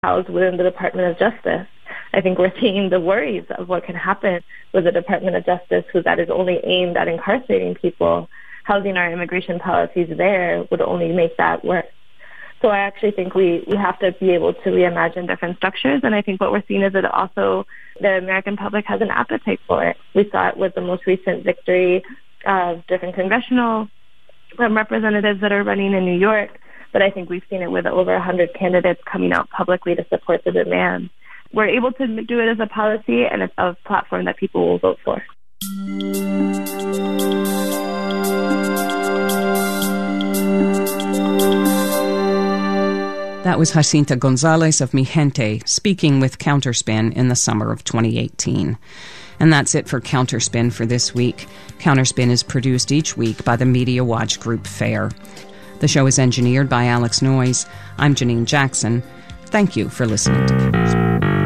housed within the Department of Justice. I think we're seeing the worries of what can happen with the Department of Justice, that is only aimed at incarcerating people. Housing our immigration policies there would only make that worse. So I actually think we have to be able to reimagine different structures, and I think what we're seeing is that also the American public has an appetite for it. We saw it with the most recent victory of different congressional representatives that are running in New York, but I think we've seen it with over 100 candidates coming out publicly to support the demand. We're able to do it as a policy, and it's a platform that people will vote for. That was Jacinta Gonzalez of Mi Gente speaking with Counterspin in the summer of 2018. And that's it for Counterspin for this week. Counterspin is produced each week by the Media Watch Group FAIR. The show is engineered by Alex Noyes. I'm Janine Jackson. Thank you for listening to Counterspin.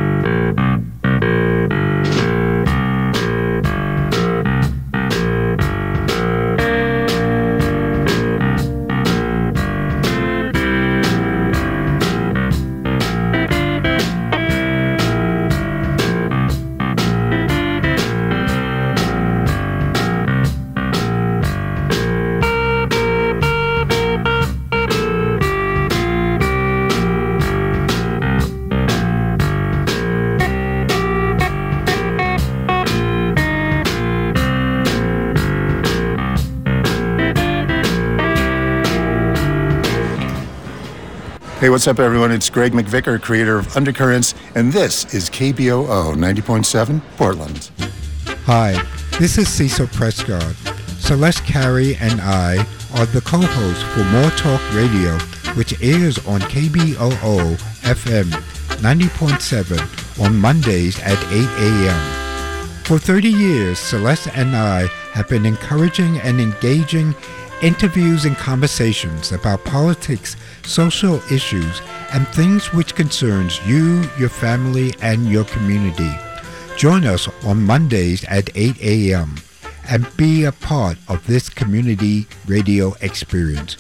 Hey, what's up, everyone? It's Greg McVicker, creator of Undercurrents, and this is KBOO 90.7 Portland. Hi, this is Cecil Prescott. Celeste Carey and I are the co-hosts for More Talk Radio, which airs on KBOO FM 90.7 on Mondays at 8 a.m. For 30 years, Celeste and I have been encouraging and engaging interviews and conversations about politics, social issues, and things which concerns you, your family, and your community. Join us on Mondays at 8 a.m. and be a part of this community radio experience.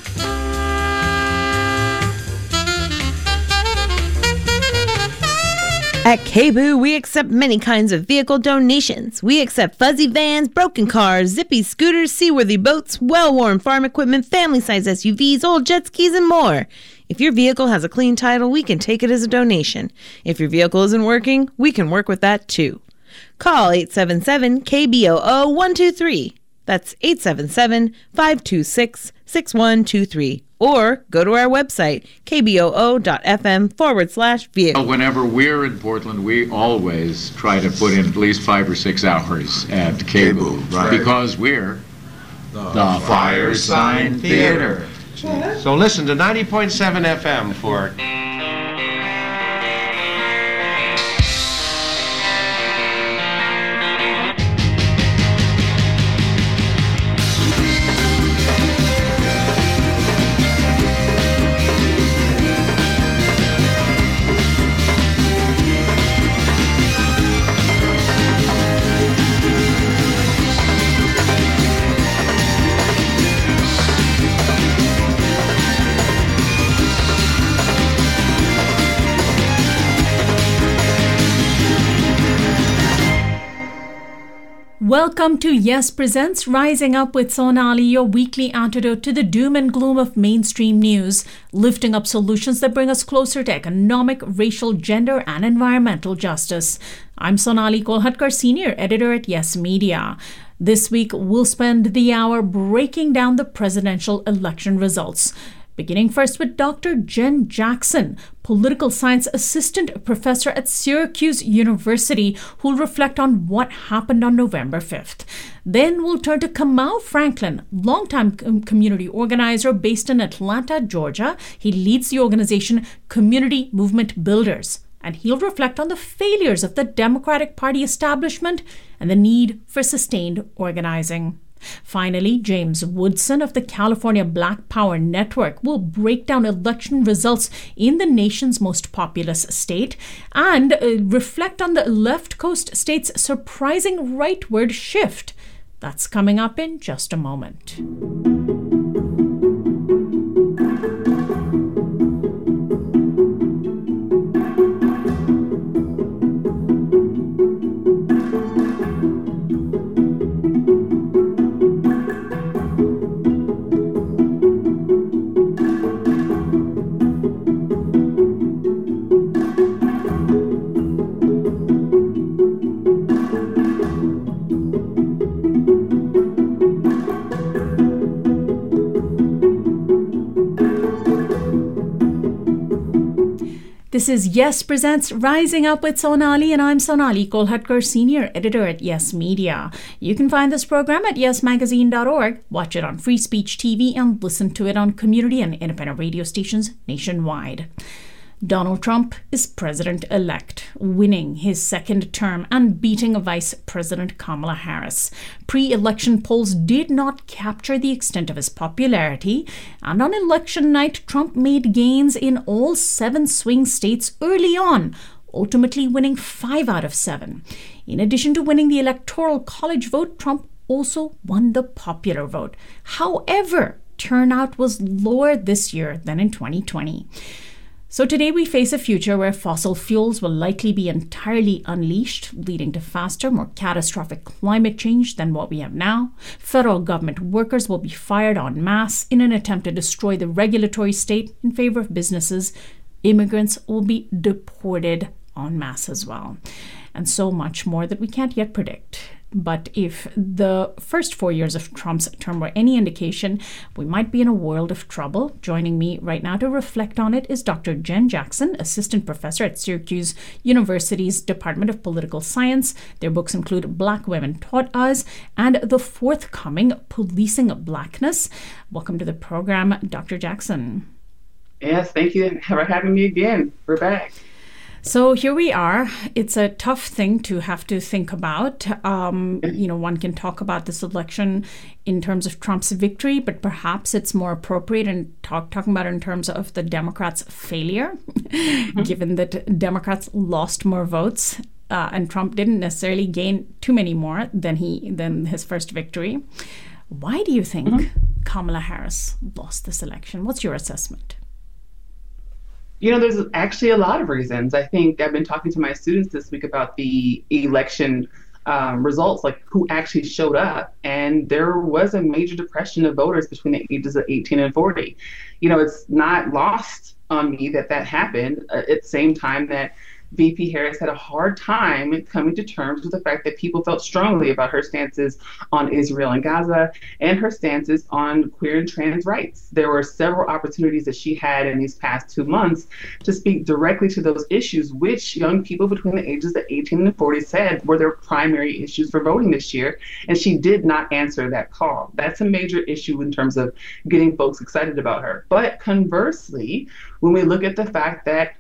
At KBOO, we accept many kinds of vehicle donations. We accept fuzzy vans, broken cars, zippy scooters, seaworthy boats, well-worn farm equipment, family-size SUVs, old jet skis, and more. If your vehicle has a clean title, we can take it as a donation. If your vehicle isn't working, we can work with that too. Call 877-KBOO-123. That's 877-526-6123. Or go to our website, kboo.fm/vehicle. Whenever we're in Portland, we always try to put in at least 5 or 6 hours at KBOO, right? Because we're the Firesign Theater. So listen to 90.7 FM for... Welcome to Yes Presents Rising Up with Sonali, your weekly antidote to the doom and gloom of mainstream news, lifting up solutions that bring us closer to economic, racial, gender, and environmental justice. I'm Sonali Kolhatkar, senior editor at Yes Media. This week, we'll spend the hour breaking down the presidential election results. Beginning first with Dr. Jen Jackson, political science assistant professor at Syracuse University, who'll reflect on what happened on November 5th. Then we'll turn to Kamau Franklin, longtime community organizer based in Atlanta, Georgia. He leads the organization Community Movement Builders, and he'll reflect on the failures of the Democratic Party establishment and the need for sustained organizing. Finally, James Woodson of the California Black Power Network will break down election results in the nation's most populous state and reflect on the left coast state's surprising rightward shift. That's coming up in just a moment. This is Yes Presents Rising Up with Sonali, and I'm Sonali Kolhatkar, Senior Editor at Yes Media. You can find this program at yesmagazine.org, watch it on Free Speech TV, and listen to it on community and independent radio stations nationwide. Donald Trump is president-elect, winning his second term and beating Vice President Kamala Harris. Pre-election polls did not capture the extent of his popularity, and on election night, Trump made gains in all 7 swing states early on, ultimately winning 5 out of 7. In addition to winning the Electoral College vote, Trump also won the popular vote. However, turnout was lower this year than in 2020. So today we face a future where fossil fuels will likely be entirely unleashed, leading to faster, more catastrophic climate change than what we have now. Federal government workers will be fired en masse in an attempt to destroy the regulatory state in favor of businesses. Immigrants will be deported en masse as well. And so much more that we can't yet predict. But if the first 4 years of Trump's term were any indication, we might be in a world of trouble. Joining me right now to reflect on it is Dr. Jen Jackson, assistant professor at Syracuse University's Department of Political Science. Their books include Black Women Taught Us and the forthcoming Policing Blackness. Welcome to the program, Dr. Jackson. Yes, thank you for having me again. We're back. So here we are. It's a tough thing to have to think about. One can talk about this election in terms of Trump's victory, but perhaps it's more appropriate in talking about it in terms of the Democrats' failure, given that Democrats lost more votes and Trump didn't necessarily gain too many more than his first victory. Why do you think Kamala Harris lost this election? What's your assessment? There's actually a lot of reasons. I think I've been talking to my students this week about the election results, like who actually showed up. And there was a major depression of voters between the ages of 18 and 40. It's not lost on me that happened at the same time that VP Harris had a hard time coming to terms with the fact that people felt strongly about her stances on Israel and Gaza and her stances on queer and trans rights. There were several opportunities that she had in these past 2 months to speak directly to those issues, which young people between the ages of 18 and 40 said were their primary issues for voting this year. And she did not answer that call. That's a major issue in terms of getting folks excited about her. But conversely, when we look at the fact that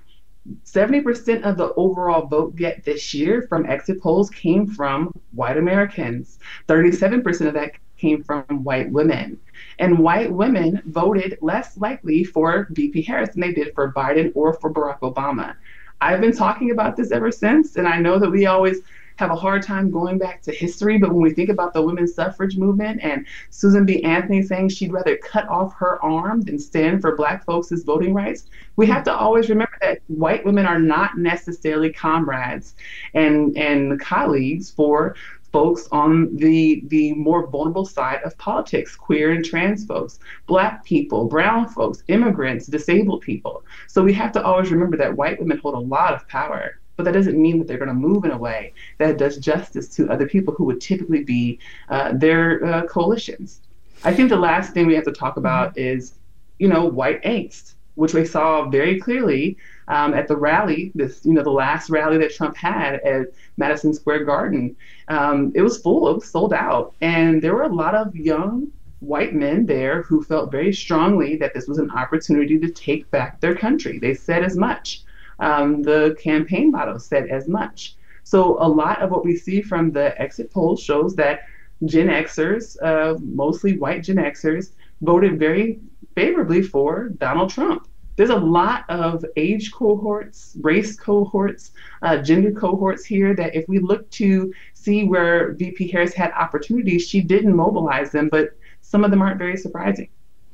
70% of the overall vote get this year from exit polls came from white Americans. 37% of that came from white women. And white women voted less likely for VP Harris than they did for Biden or for Barack Obama. I've been talking about this ever since, and I know that we always have a hard time going back to history, but when we think about the women's suffrage movement and Susan B. Anthony saying she'd rather cut off her arm than stand for Black folks' voting rights, we have to always remember that white women are not necessarily comrades and colleagues for folks on the more vulnerable side of politics, queer and trans folks, Black people, brown folks, immigrants, disabled people. So we have to always remember that white women hold a lot of power. But that doesn't mean that they're going to move in a way that does justice to other people who would typically be their coalitions. I think the last thing we have to talk about is, white angst, which we saw very clearly at the rally, the last rally that Trump had at Madison Square Garden. It was full, it was sold out. And there were a lot of young white men there who felt very strongly that this was an opportunity to take back their country. They said as much. The campaign motto said as much. So a lot of what we see from the exit polls shows that Gen Xers, mostly white Gen Xers, voted very favorably for Donald Trump. There's a lot of age cohorts, race cohorts, gender cohorts here that if we look to see where VP Harris had opportunities, she didn't mobilize them, but some of them aren't very surprising.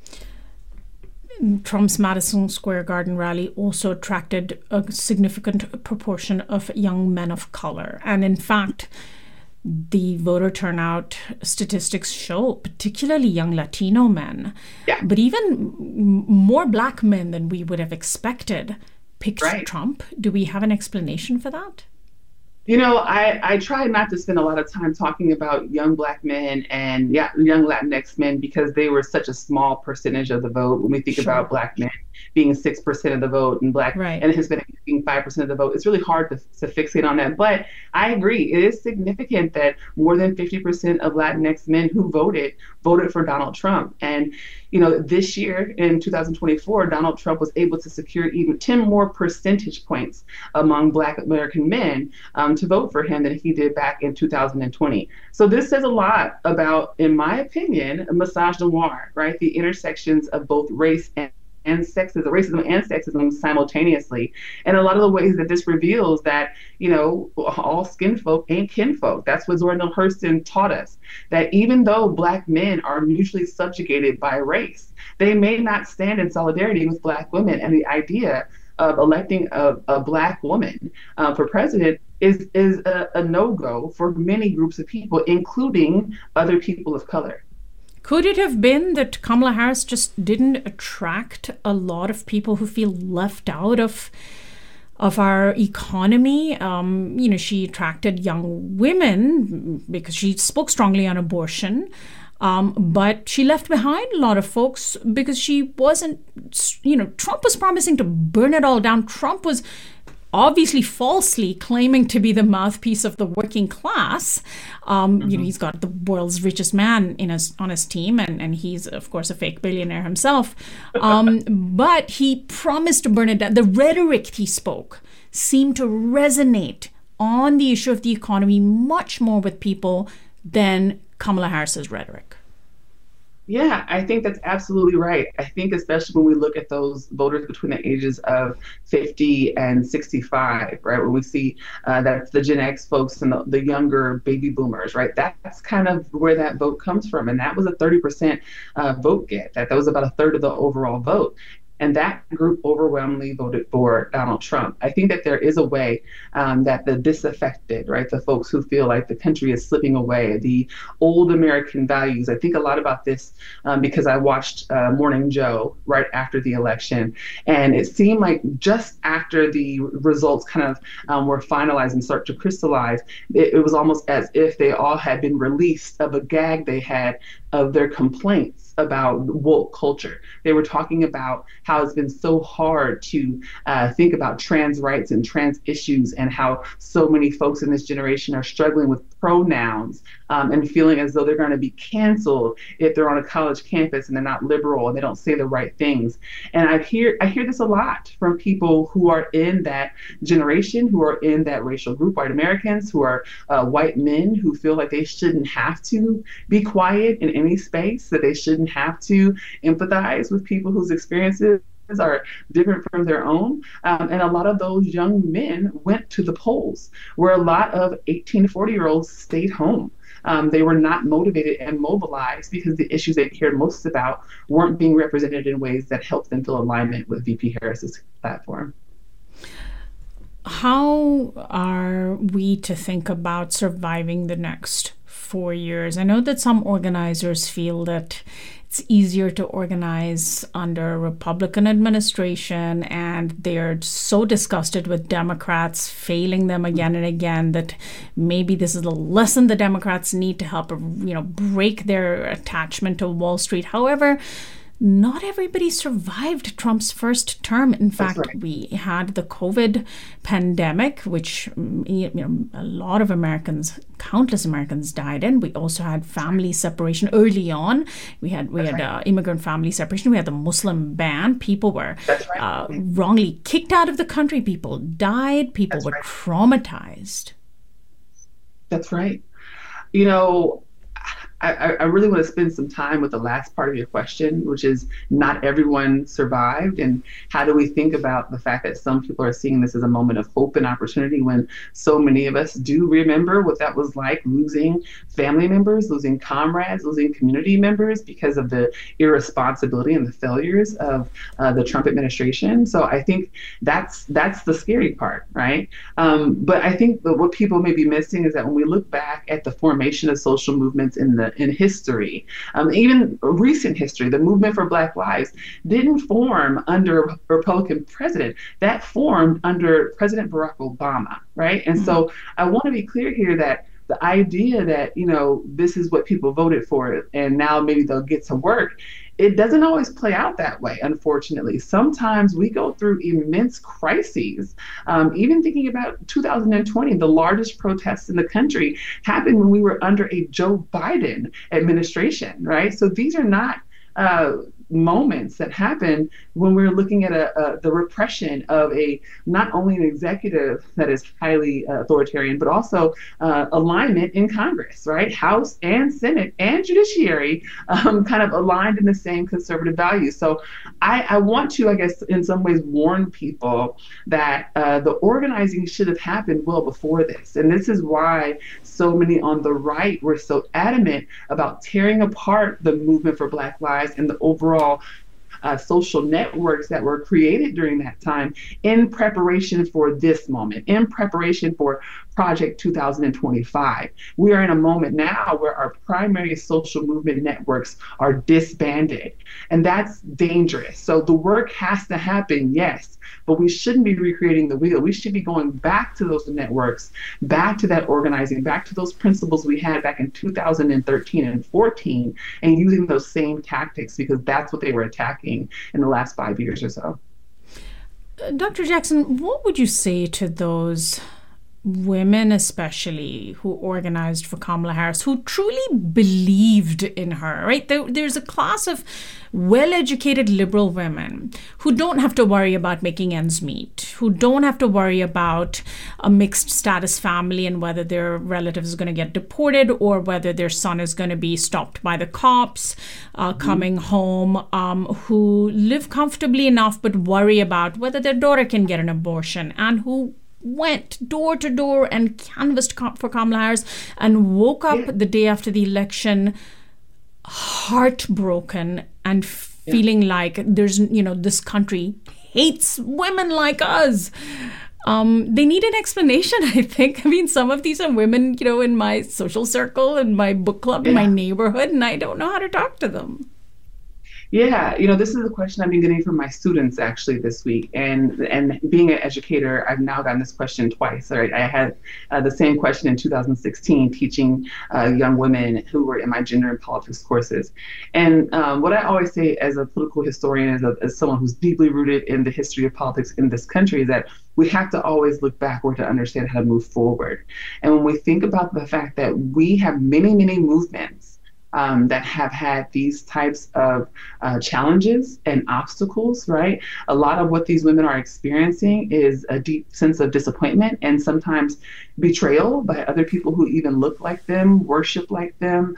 Trump's Madison Square Garden rally also attracted a significant proportion of young men of color. And in fact, the voter turnout statistics show particularly young Latino men, but even more Black men than we would have expected picked Trump. Do we have an explanation for that? I try not to spend a lot of time talking about young Black men and young Latinx men because they were such a small percentage of the vote. When we think about Black men being 6% of the vote and and Hispanic being 5% of the vote, it's really hard to fixate on that. But I agree, it is significant that more than 50% of Latinx men who voted for Donald Trump. And this year in 2024, Donald Trump was able to secure even 10 more percentage points among Black American men to vote for him than he did back in 2020. So this says a lot about, in my opinion, misogynoir, right? The intersections of both race and racism and sexism simultaneously. And a lot of the ways that this reveals that, all skin folk ain't kinfolk. That's what Zora Neale Hurston taught us, that even though Black men are mutually subjugated by race, they may not stand in solidarity with Black women. And the idea of electing a Black woman for president is a no-go for many groups of people, including other people of color. Could it have been that Kamala Harris just didn't attract a lot of people who feel left out of our economy? She attracted young women because she spoke strongly on abortion, but she left behind a lot of folks because she wasn't, Trump was promising to burn it all down. Trump was obviously falsely claiming to be the mouthpiece of the working class. He's got the world's richest man on his team, and he's, of course, a fake billionaire himself. But he promised to burn it down. The rhetoric he spoke seemed to resonate on the issue of the economy much more with people than Kamala Harris's rhetoric. Yeah, I think that's absolutely right. I think especially when we look at those voters between the ages of 50 and 65, right, when we see that's the Gen X folks and the younger baby boomers, right, that's kind of where that vote comes from. And that was a 30% vote get. That was about a third of the overall vote. And that group overwhelmingly voted for Donald Trump. I think that there is a way that the disaffected, right, the folks who feel like the country is slipping away, the old American values. I think a lot about this because I watched Morning Joe right after the election. And it seemed like just after the results kind of were finalized and start to crystallize, it was almost as if they all had been released of a gag they had of their complaints about woke culture. They were talking about how it's been so hard to think about trans rights and trans issues, and how so many folks in this generation are struggling with pronouns and feeling as though they're going to be canceled if they're on a college campus and they're not liberal and they don't say the right things. And I hear this a lot from people who are in that generation, who are in that racial group, white Americans, who are white men who feel like they shouldn't have to be quiet in any space, that they shouldn't have to empathize with people whose experiences are different from their own. And a lot of those young men went to the polls, where a lot of 18 to 40-year-olds stayed home. They were not motivated and mobilized because the issues they cared most about weren't being represented in ways that helped them feel alignment with VP Harris's platform. How are we to think about surviving the next 4 years? I know that some organizers feel that it's easier to organize under a Republican administration, and they're so disgusted with Democrats failing them again and again that maybe this is a lesson the Democrats need to help, break their attachment to Wall Street. However, not everybody survived Trump's first term. In fact, we had the COVID pandemic, which a lot of Americans, countless Americans died in. We also had family separation early on. We had immigrant family separation. We had the Muslim ban. People were wrongly kicked out of the country. People died. People were traumatized. That's right. I really want to spend some time with the last part of your question, which is not everyone survived, and how do we think about the fact that some people are seeing this as a moment of hope and opportunity when so many of us do remember what that was like, losing family members, losing comrades, losing community members because of the irresponsibility and the failures of the Trump administration. So I think that's the scary part, right? But I think that what people may be missing is that when we look back at the formation of social movements in the in history, even recent history. The movement for Black Lives didn't form under a Republican president. That formed under President Barack Obama, right? And so I want to be clear here that the idea that, this is what people voted for and now maybe they'll get to work, it doesn't always play out that way, unfortunately. Sometimes we go through immense crises. Even thinking about 2020, the largest protests in the country happened when we were under a Joe Biden administration, right? So these are not moments that happen when we're looking at the repression of not only an executive that is highly authoritarian, but also alignment in Congress, right? House and Senate and judiciary kind of aligned in the same conservative values. So I want to, I guess, in some ways warn people that the organizing should have happened well before this. And this is why so many on the right were so adamant about tearing apart the movement for Black Lives and the overall social networks that were created during that time in preparation for this moment, in preparation for Project 2025. We are in a moment now where our primary social movement networks are disbanded, and that's dangerous. So the work has to happen, yes, but we shouldn't be recreating the wheel. We should be going back to those networks, back to that organizing, back to those principles we had back in 2013 and 14, and using those same tactics, because that's what they were attacking in the last 5 years or so. Dr. Jackson, what would you say to those women, especially, who organized for Kamala Harris, who truly believed in her, right? There's a class of well-educated liberal women who don't have to worry about making ends meet, who don't have to worry about a mixed status family and whether their relative is going to get deported or whether their son is going to be stopped by the cops coming home, who live comfortably enough but worry about whether their daughter can get an abortion, and who went door to door and canvassed for Kamala Harris and woke up the day after the election heartbroken and feeling like there's, this country hates women like us. They need an explanation, I think. I mean, some of these are women, in my social circle, in my book club, in my neighborhood, and I don't know how to talk to them. Yeah, this is a question I've been getting from my students actually this week, and being an educator, I've now gotten this question twice. Right, I had the same question in 2016, teaching young women who were in my gender and politics courses. And what I always say as a political historian, as someone who's deeply rooted in the history of politics in this country, is that we have to always look backward to understand how to move forward. And when we think about the fact that we have many, many movements that have had these types of challenges and obstacles, right? A lot of what these women are experiencing is a deep sense of disappointment and sometimes betrayal by other people who even look like them, worship like them,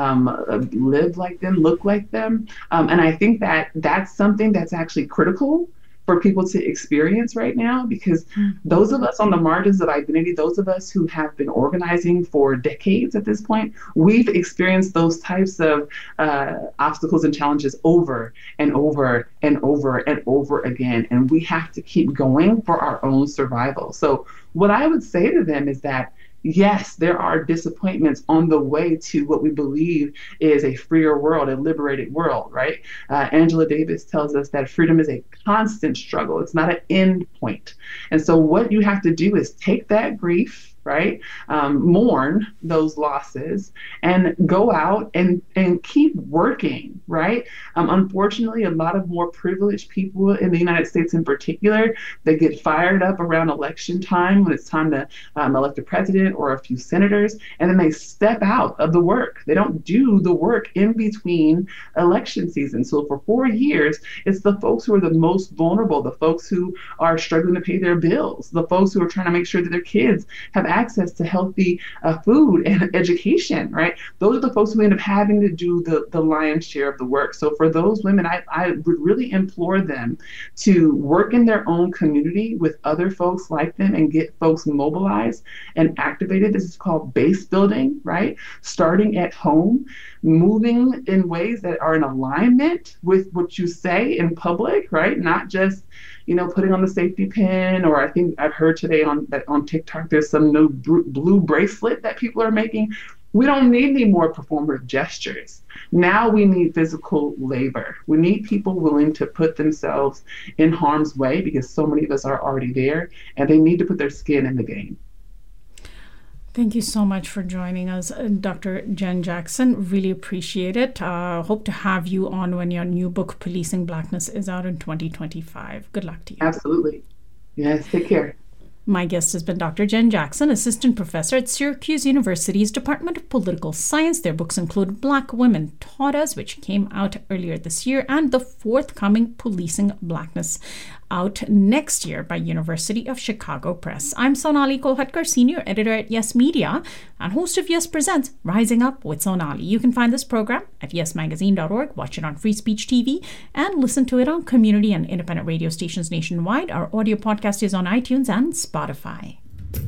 live like them, look like them. And I think that that's something that's actually critical for people to experience right now, because those of us on the margins of identity, those of us who have been organizing for decades at this point, we've experienced those types of obstacles and challenges over and over and over and over again. And we have to keep going for our own survival. So what I would say to them is that, yes, there are disappointments on the way to what we believe is a freer world, a liberated world, right? Angela Davis tells us that freedom is a constant struggle. It's not an end point. And so what you have to do is take that grief, right? Mourn those losses and go out and keep working, right? Unfortunately, a lot of more privileged people in the United States in particular, they get fired up around election time when it's time to elect a president or a few senators, and then they step out of the work. They don't do the work in between election seasons. So for 4 years, it's the folks who are the most vulnerable, the folks who are struggling to pay their bills, the folks who are trying to make sure that their kids have access to healthy food and education, right? Those are the folks who end up having to do the lion's share of the work. So for those women, I would really implore them to work in their own community with other folks like them and get folks mobilized and activated. This is called base building, right? Starting at home, moving in ways that are in alignment with what you say in public, right? Not just putting on the safety pin, or I think I've heard today on TikTok, there's some new blue bracelet that people are making. We don't need any more performative gestures. Now we need physical labor. We need people willing to put themselves in harm's way because so many of us are already there, and they need to put their skin in the game. Thank you so much for joining us, Dr. Jen Jackson. Really appreciate it. Hope to have you on when your new book, Policing Blackness, is out in 2025. Good luck to you. Absolutely. Yes, take care. My guest has been Dr. Jen Jackson, assistant professor at Syracuse University's Department of Political Science. Their books include Black Women Taught Us, which came out earlier this year, and the forthcoming Policing Blackness, out next year by University of Chicago Press. I'm Sonali Kolhatkar, senior editor at Yes Media and host of Yes Presents Rising Up with Sonali. You can find this program at yesmagazine.org, watch it on Free Speech TV, and listen to it on community and independent radio stations nationwide. Our audio podcast is on iTunes and Spotify.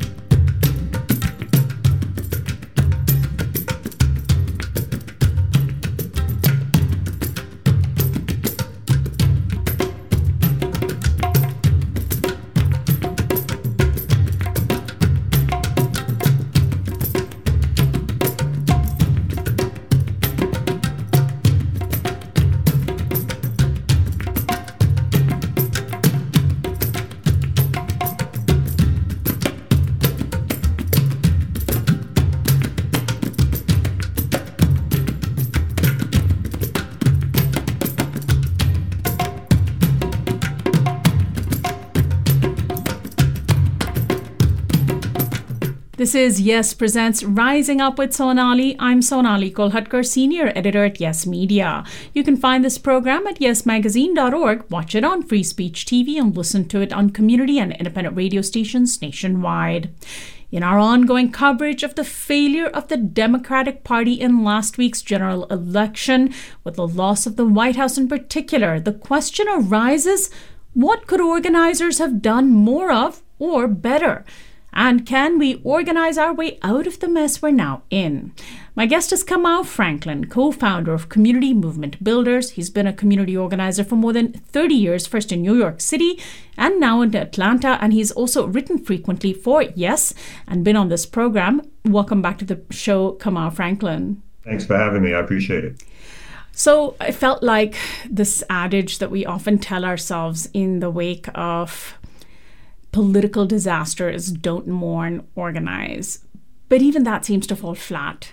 This is Yes Presents Rising Up with Sonali. I'm Sonali Kolhatkar, senior editor at Yes Media. You can find this program at yesmagazine.org, watch it on Free Speech TV, and listen to it on community and independent radio stations nationwide. In our ongoing coverage of the failure of the Democratic Party in last week's general election, with the loss of the White House in particular, the question arises, what could organizers have done more of or better? And can we organize our way out of the mess we're now in? My guest is Kamau Franklin, co-founder of Community Movement Builders. He's been a community organizer for more than 30 years, first in New York City and now in Atlanta. And he's also written frequently for Yes and been on this program. Welcome back to the show, Kamau Franklin. Thanks for having me. I appreciate it. So I felt like this adage that we often tell ourselves in the wake of political disaster is don't mourn, organize. But even that seems to fall flat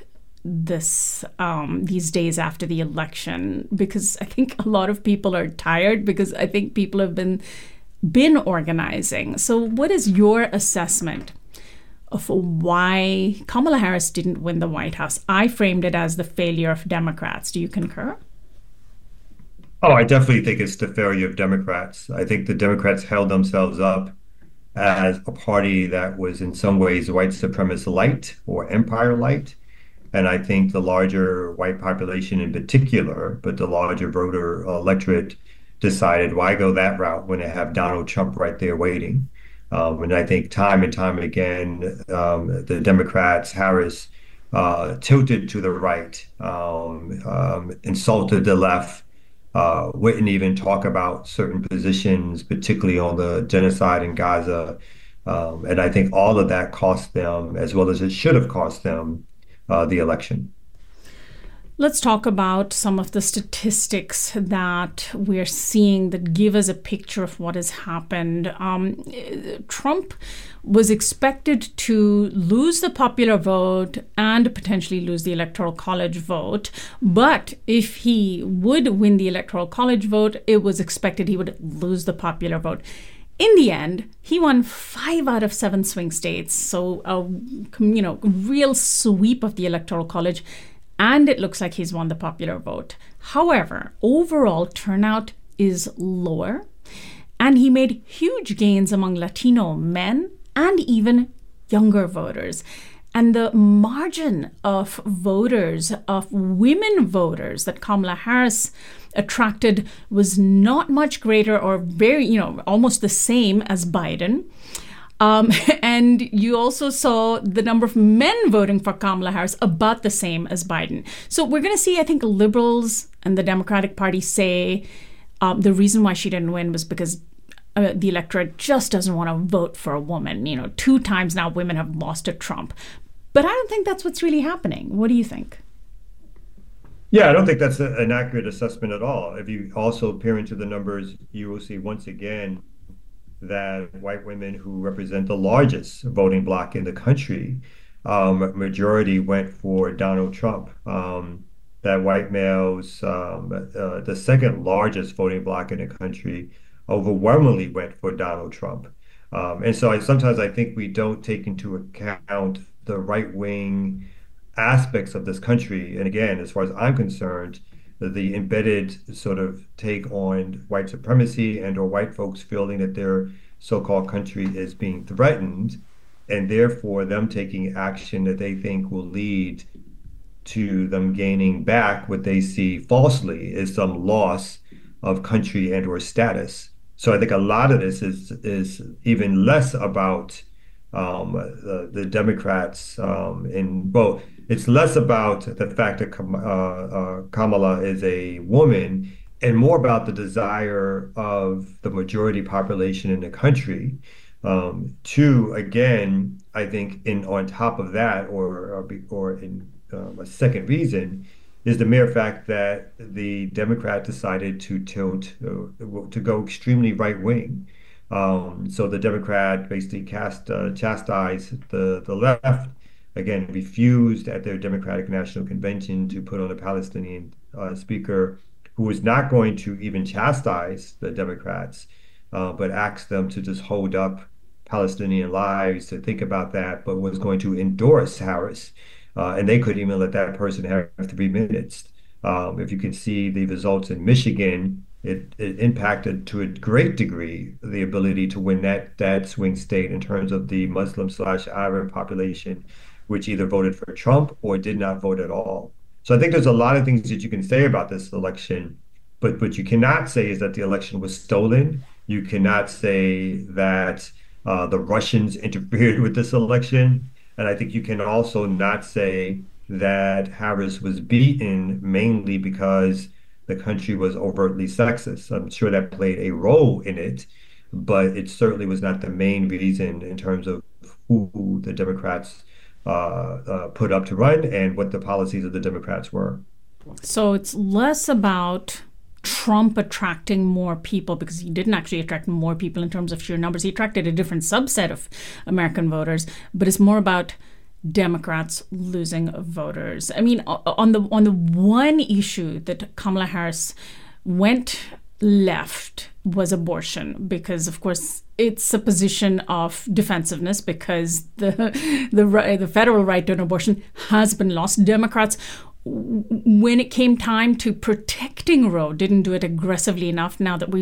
these days after the election, because I think a lot of people are tired, because I think people have been organizing. So what is your assessment of why Kamala Harris didn't win the White House? I framed it as the failure of Democrats. Do you concur? Oh, I definitely think it's the failure of Democrats. I think the Democrats held themselves up as a party that was in some ways white supremacist light or empire light. And I think the larger white population in particular, but the larger voter electorate decided, why go that route when they have Donald Trump right there waiting? And I think time and time again, the Democrats, Harris, tilted to the right, insulted the left, wouldn't even talk about certain positions, particularly on the genocide in Gaza. And I think all of that cost them, as well as it should have cost them, the election. Let's talk about some of the statistics that we're seeing that give us a picture of what has happened. Trump was expected to lose the popular vote and potentially lose the Electoral College vote. But if he would win the Electoral College vote, it was expected he would lose the popular vote. In the end, he won 5 out of 7 swing states. So a real sweep of the Electoral College. And it looks like he's won the popular vote. However, overall turnout is lower, and he made huge gains among Latino men and even younger voters. And the margin of voters, of women voters that Kamala Harris attracted was not much greater, or very, almost the same as Biden. And you also saw the number of men voting for Kamala Harris about the same as Biden. So we're going to see, I think, liberals and the Democratic Party say the reason why she didn't win was because the electorate just doesn't want to vote for a woman. 2 times now women have lost to Trump. But I don't think that's what's really happening. What do you think? Yeah, I don't think that's an accurate assessment at all. If you also peer into the numbers, you will see once again that white women who represent the largest voting bloc in the country, majority went for Donald Trump. That white males, the second largest voting bloc in the country, overwhelmingly went for Donald Trump. And so sometimes I think we don't take into account the right-wing aspects of this country. And again, as far as I'm concerned, the embedded sort of take on white supremacy and or white folks feeling that their so-called country is being threatened, and therefore them taking action that they think will lead to them gaining back what they see falsely is some loss of country and or status. So I think a lot of this is even less about the Democrats it's less about the fact that Kamala is a woman and more about the desire of the majority population in the country to, again, I think on top of that, or in a second reason, is the mere fact that the Democrat decided to tilt, to go extremely right wing. So the Democrat basically chastised the left, again, refused at their Democratic National Convention to put on a Palestinian speaker who was not going to even chastise the Democrats, but asked them to just hold up Palestinian lives, to think about that, but was going to endorse Harris. And they couldn't even let that person have 3 minutes. If you can see the results in Michigan, it impacted to a great degree the ability to win that swing state in terms of the Muslim/Arab population, which either voted for Trump or did not vote at all. So I think there's a lot of things that you can say about this election, but what you cannot say is that the election was stolen. You cannot say that the Russians interfered with this election. And I think you can also not say that Harris was beaten mainly because the country was overtly sexist. I'm sure that played a role in it, but it certainly was not the main reason in terms of who the Democrats put up to run and what the policies of the Democrats were. So it's less about Trump attracting more people, because he didn't actually attract more people in terms of sheer numbers. He attracted a different subset of American voters, but it's more about Democrats losing voters. I mean, on the one issue that Kamala Harris went left was abortion, because of course it's a position of defensiveness because the federal right to an abortion has been lost. Democrats, when it came time to protecting Roe, didn't do it aggressively enough. Now that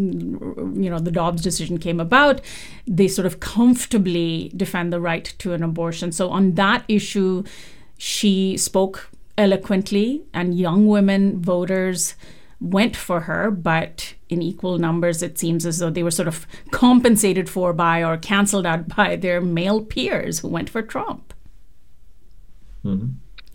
the Dobbs decision came about, they sort of comfortably defend the right to an abortion. So on that issue, she spoke eloquently, and young women voters went for her, but in equal numbers, it seems as though they were sort of compensated for by or canceled out by their male peers who went for Trump. Mm-hmm.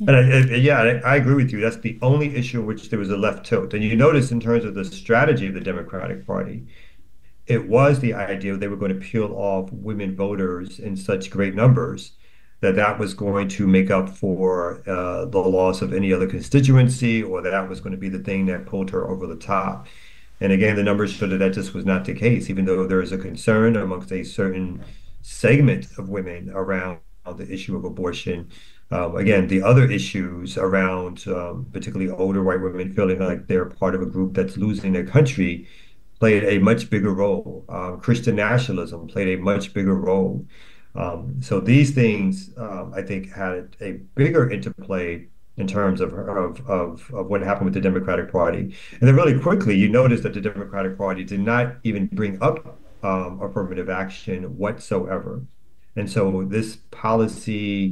And I agree with you. That's the only issue in which there was a left tilt. And you notice in terms of the strategy of the Democratic Party, it was the idea they were going to peel off women voters in such great numbers that was going to make up for the loss of any other constituency, or that was going to be the thing that pulled her over the top. And again, the numbers show that just was not the case, even though there is a concern amongst a certain segment of women around the issue of abortion. Again, the other issues around particularly older white women feeling like they're part of a group that's losing their country played a much bigger role. Christian nationalism played a much bigger role. So these things, I think, had a bigger interplay in terms of what happened with the Democratic Party. And then really quickly, you notice that the Democratic Party did not even bring up affirmative action whatsoever. And so this policy,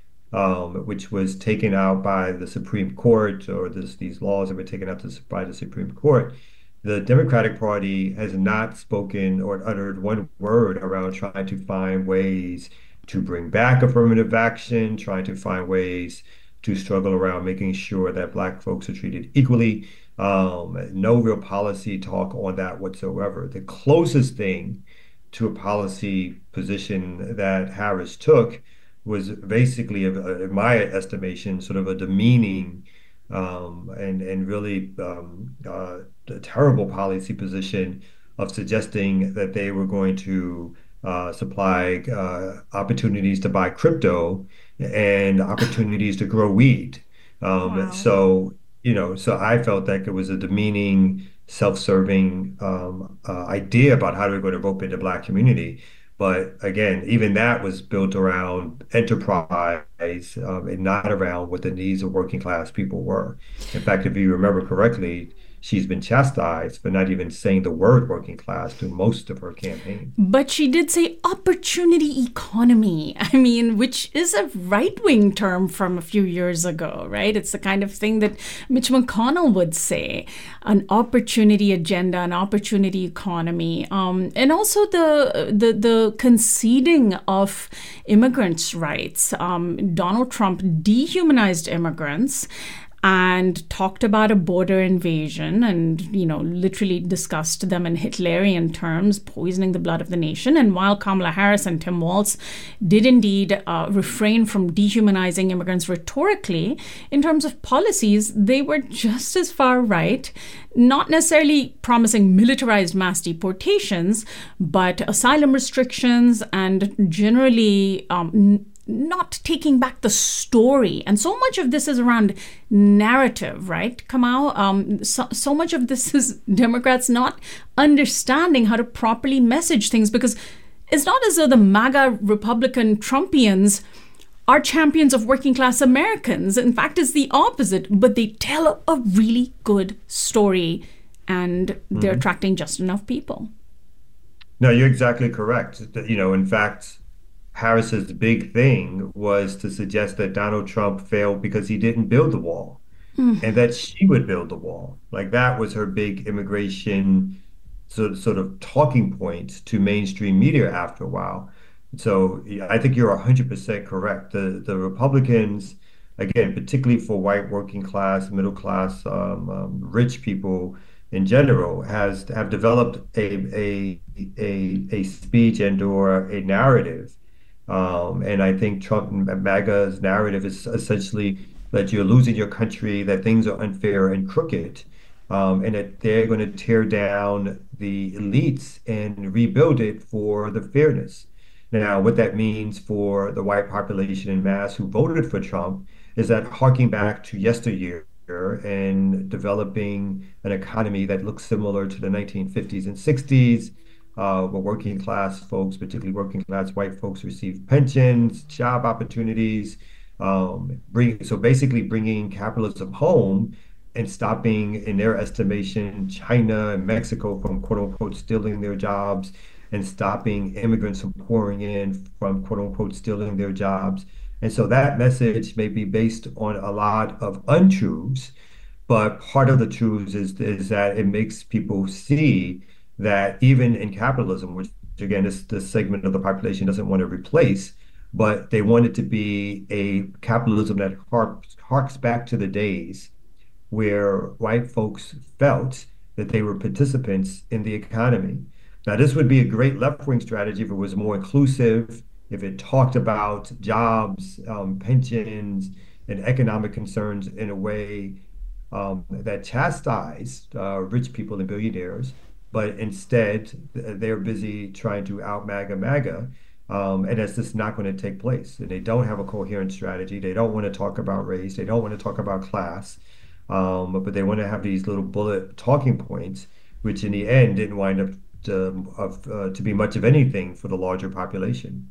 which was taken out by the Supreme Court, or these laws that were taken out by the Supreme Court, the Democratic Party has not spoken or uttered one word around trying to find ways to bring back affirmative action, trying to find ways to struggle around making sure that Black folks are treated equally. No real policy talk on that whatsoever. The closest thing to a policy position that Harris took was basically, in my estimation, sort of a demeaning and really a terrible policy position of suggesting that they were going to supply opportunities to buy crypto and opportunities to grow weed. Wow. So, so I felt like it was a demeaning, self-serving idea about how to go to vote in the Black community. But again, even that was built around enterprise and not around what the needs of working class people were. In fact, if you remember correctly, she's been chastised for not even saying the word working class through most of her campaign. But she did say opportunity economy, I mean, which is a right-wing term from a few years ago, right? It's the kind of thing that Mitch McConnell would say, an opportunity agenda, an opportunity economy, and also the conceding of immigrants' rights. Donald Trump dehumanized immigrants and talked about a border invasion and, literally discussed them in Hitlerian terms, poisoning the blood of the nation. And while Kamala Harris and Tim Walz did indeed refrain from dehumanizing immigrants rhetorically, in terms of policies, they were just as far right, not necessarily promising militarized mass deportations, but asylum restrictions and generally not taking back the story. And so much of this is around narrative, right, Kamau? So much of this is Democrats not understanding how to properly message things, because it's not as though the MAGA Republican Trumpians are champions of working class Americans. In fact, it's the opposite, but they tell a really good story and they're attracting just enough people. No, you're exactly correct. In fact, Harris's big thing was to suggest that Donald Trump failed because he didn't build the wall and that she would build the wall. Like that was her big immigration sort of talking point to mainstream media after a while. So I think you're 100% correct. The Republicans, again, particularly for white working class, middle class, rich people in general, have developed a speech and or a narrative. And I think Trump and MAGA's narrative is essentially that you're losing your country, that things are unfair and crooked, and that they're going to tear down the elites and rebuild it for the fairness. Now, what that means for the white population en masse who voted for Trump is that harking back to yesteryear and developing an economy that looks similar to the 1950s and 60s, where working class folks, particularly working class white folks, receive pensions, job opportunities, basically bringing capitalism home and stopping, in their estimation, China and Mexico from quote unquote stealing their jobs, and stopping immigrants from pouring in from quote unquote stealing their jobs. And so that message may be based on a lot of untruths, but part of the truths is that it makes people see that even in capitalism, which again, this segment of the population doesn't want to replace, but they want it to be a capitalism that harks back to the days where white folks felt that they were participants in the economy. Now, this would be a great left-wing strategy if it was more inclusive, if it talked about jobs, pensions, and economic concerns in a way that chastised rich people and billionaires. But instead, they're busy trying to out MAGA, and that's just not going to take place. And they don't have a coherent strategy. They don't want to talk about race. They don't want to talk about class, but they want to have these little bullet talking points, which in the end didn't wind up to be much of anything for the larger population.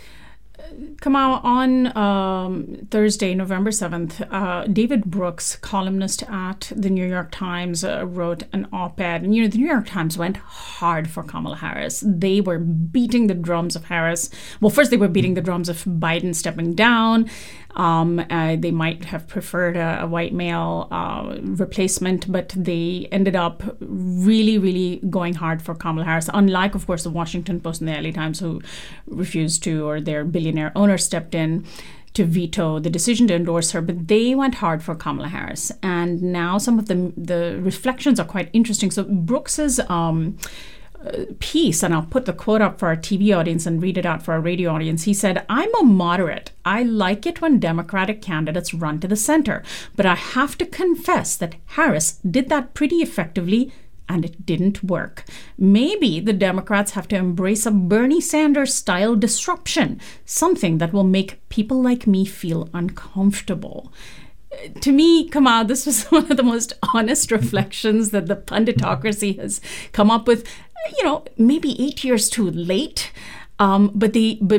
Kamau, on Thursday, November 7th, David Brooks, columnist at the New York Times, wrote an op-ed. And, the New York Times went hard for Kamala Harris. They were beating the drums of Harris. Well, first they were beating the drums of Biden stepping down. They might have preferred a white male replacement, but they ended up really, really going hard for Kamala Harris, unlike, of course, the Washington Post and the LA Times, who refused to, or their billionaire owner stepped in to veto the decision to endorse her, but they went hard for Kamala Harris. And now some of the reflections are quite interesting. So Brooks's piece, and I'll put the quote up for our TV audience and read it out for our radio audience. He said, "I'm a moderate. I like it when Democratic candidates run to the center, but I have to confess that Harris did that pretty effectively, and it didn't work. Maybe the Democrats have to embrace a Bernie Sanders-style disruption, something that will make people like me feel uncomfortable." To me, Kamal, this was one of the most honest reflections that the punditocracy has come up with. Maybe 8 years too late, but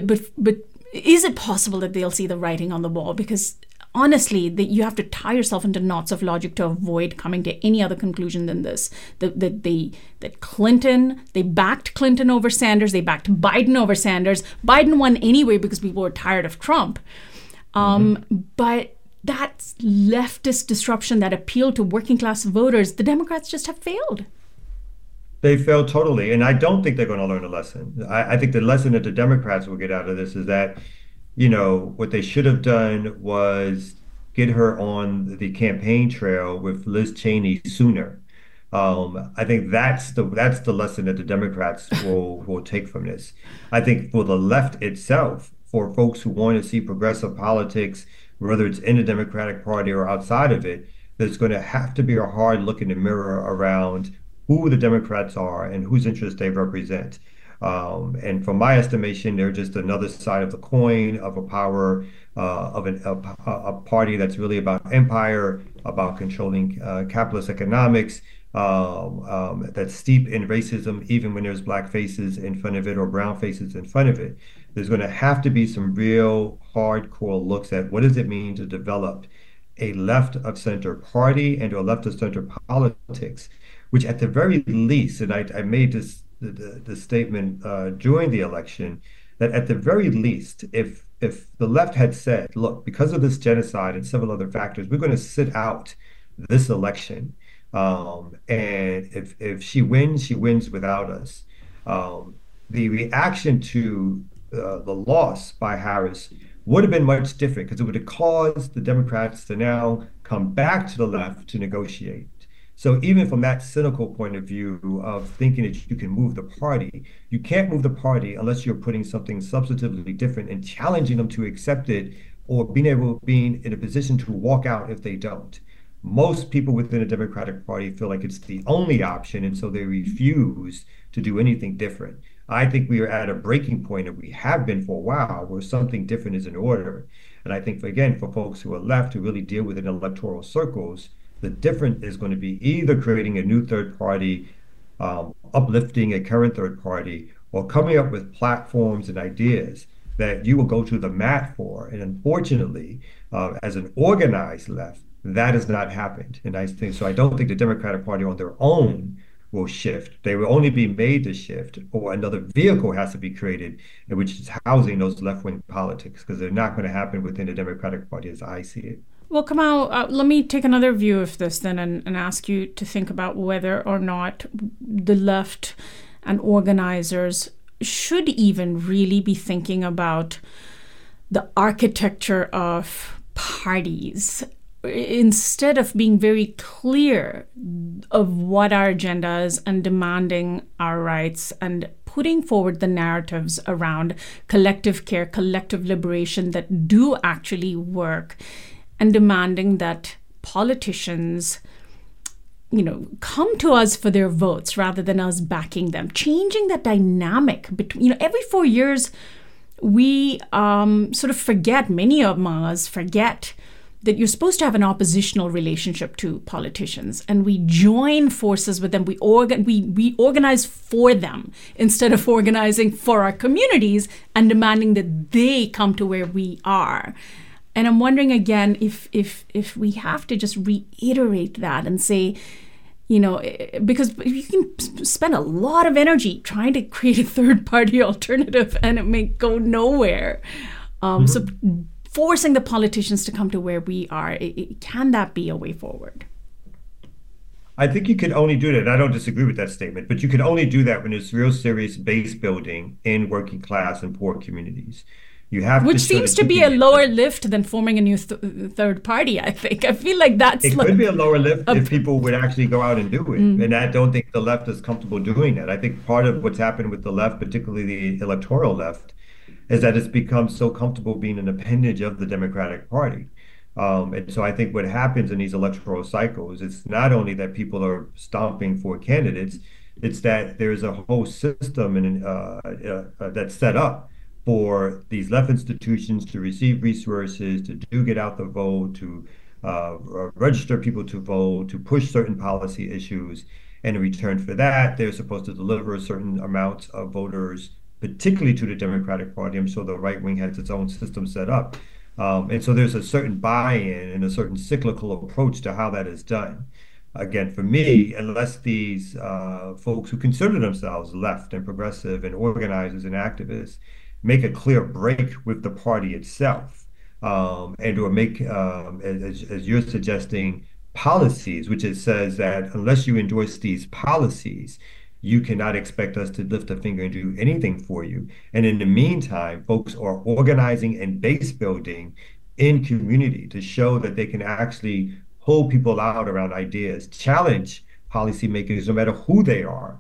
is it possible that they'll see the writing on the wall? Because honestly, you have to tie yourself into knots of logic to avoid coming to any other conclusion than this. That Clinton, they backed Clinton over Sanders, they backed Biden over Sanders. Biden won anyway because people were tired of Trump. But that leftist disruption that appealed to working class voters, the Democrats just have failed. They failed totally. And I don't think they're going to learn a lesson. I think the lesson that the Democrats will get out of this is that, what they should have done was get her on the campaign trail with Liz Cheney sooner. I think that's the lesson that the Democrats will take from this. I think for the left itself, for folks who want to see progressive politics, whether it's in the Democratic Party or outside of it, there's going to have to be a hard look in the mirror around who the Democrats are and whose interests they represent. And from my estimation, they're just another side of the coin of a power of a party that's really about empire, about controlling capitalist economics, that's steep in racism, even when there's black faces in front of it or brown faces in front of it. There's going to have to be some real hardcore looks at what does it mean to develop a left of center party and a left of center politics, which at the very least, and I made the statement during the election, that at the very least, if the left had said, look, because of this genocide and several other factors, we're going to sit out this election. And if she wins without us. The reaction to the loss by Harris would have been much different because it would have caused the Democrats to now come back to the left to negotiate. So even from that cynical point of view of thinking that you can move the party, you can't move the party unless you're putting something substantively different and challenging them to accept it or being in a position to walk out if they don't. Most people within the Democratic Party feel like it's the only option, and so they refuse to do anything different. I think we are at a breaking point, and we have been for a while, where something different is in order. And I think, again, for folks who are left to really deal with it in electoral circles, the difference is going to be either creating a new third party, uplifting a current third party, or coming up with platforms and ideas that you will go to the mat for. And unfortunately, as an organized left, that has not happened. And I don't think the Democratic Party on their own will shift. They will only be made to shift, or another vehicle has to be created, which is housing those left-wing politics, because they're not going to happen within the Democratic Party as I see it. Well, Kamal, let me take another view of this then and ask you to think about whether or not the left and organizers should even really be thinking about the architecture of parties instead of being very clear of what our agenda is and demanding our rights and putting forward the narratives around collective care, collective liberation that do actually work, and demanding that politicians, come to us for their votes rather than us backing them, changing that dynamic between, every 4 years, we sort of forget, many among us forget that you're supposed to have an oppositional relationship to politicians, and we join forces with them. We organize for them instead of organizing for our communities and demanding that they come to where we are. And I'm wondering again if we have to just reiterate that and say, because you can spend a lot of energy trying to create a third-party alternative and it may go nowhere. So forcing the politicians to come to where we are, can that be a way forward? I think you could only do that. I don't disagree with that statement, but you could only do that when there's real serious base building in working class and poor communities. You have Which to show seems that to you be a can lower lift than forming a new third party, I think. I feel like that's It like could be a lower lift if people would actually go out and do it. Mm. And I don't think the left is comfortable doing that. I think part of what's happened with the left, particularly the electoral left, is that it's become so comfortable being an appendage of the Democratic Party. And so I think what happens in these electoral cycles, it's not only that people are stomping for candidates, it's that there's a whole system that's set up for these left institutions to receive resources, to do get out the vote, to register people to vote, to push certain policy issues. And in return for that, they're supposed to deliver a certain amount of voters, particularly to the Democratic Party. I'm sure the right wing has its own system set up. And so there's a certain buy-in and a certain cyclical approach to how that is done. Again, for me, unless these folks who consider themselves left and progressive and organizers and activists make a clear break with the party itself, and or make, as you're suggesting, policies, which it says that unless you endorse these policies, you cannot expect us to lift a finger and do anything for you. And in the meantime, folks are organizing and base building in community to show that they can actually pull people out around ideas, challenge policymakers no matter who they are,